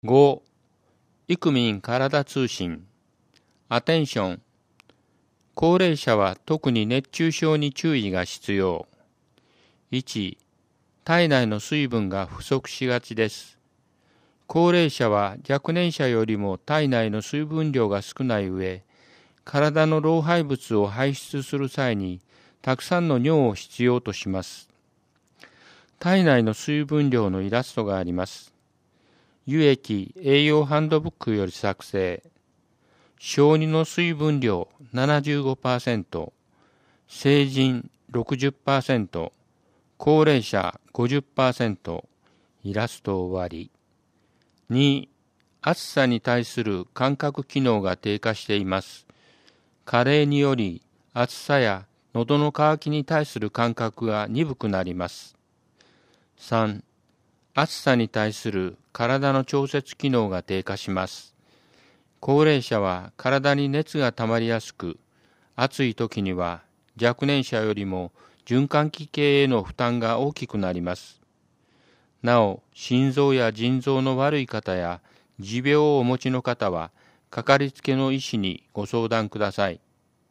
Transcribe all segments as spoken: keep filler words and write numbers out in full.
ご. イクミン体通信。アテンション。高齢者は特に熱中症に注意が必要。いち. 体内の水分が不足しがちです。高齢者は若年者よりも体内の水分量が少ない上、体の老廃物を排出する際にたくさんの尿を必要とします。体内の水分量のイラストがあります。輸液栄養ハンドブックより作成。小児の水分量 ななじゅうごパーセント、成人 ろくじゅっパーセント、高齢者 ごじゅっパーセント、イラスト終わり。に. 暑さに対する感覚機能が低下しています。加齢により暑さや喉の渇きに対する感覚が鈍くなります。さん. 暑さに対する体の調節機能が低下します。高齢者は体に熱が溜まりやすく、暑い時には若年者よりも循環器系への負担が大きくなります。なお、心臓や腎臓の悪い方や持病をお持ちの方は、かかりつけの医師にご相談ください。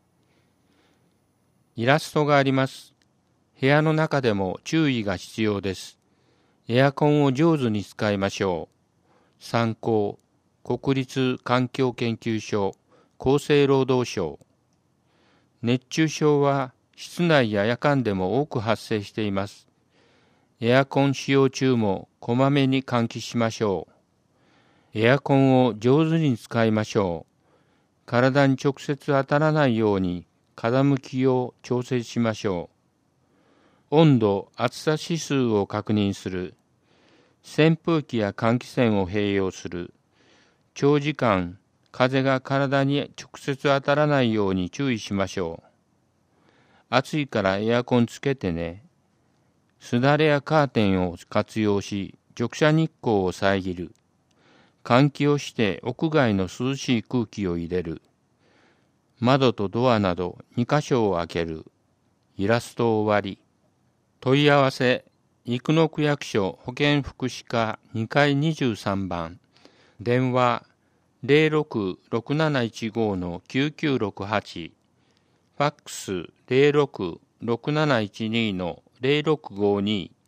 イラストがあります。部屋の中でも注意が必要です。エアコンを上手に使いましょう。参考、国立環境研究所、厚生労働省。熱中症は室内や夜間でも多く発生しています。エアコン使用中もこまめに換気しましょう。エアコンを上手に使いましょう。体に直接当たらないように風向きを調整しましょう。温度、暑さ指数を確認する。扇風機や換気扇を併用する。長時間、風が体に直接当たらないように注意しましょう。暑いからエアコンつけてね。すだれやカーテンを活用し、直射日光を遮る。換気をして屋外の涼しい空気を入れる。窓とドアなどにかしょを開ける。イラスト終わり。問い合わせ、生野区役所保健福祉課にかいにじゅうさんばん。電話 ゼロろく ろくなないちご のきゅうきゅうろくはち。ファックス ゼロろく ろくなないちに のゼロろくごに。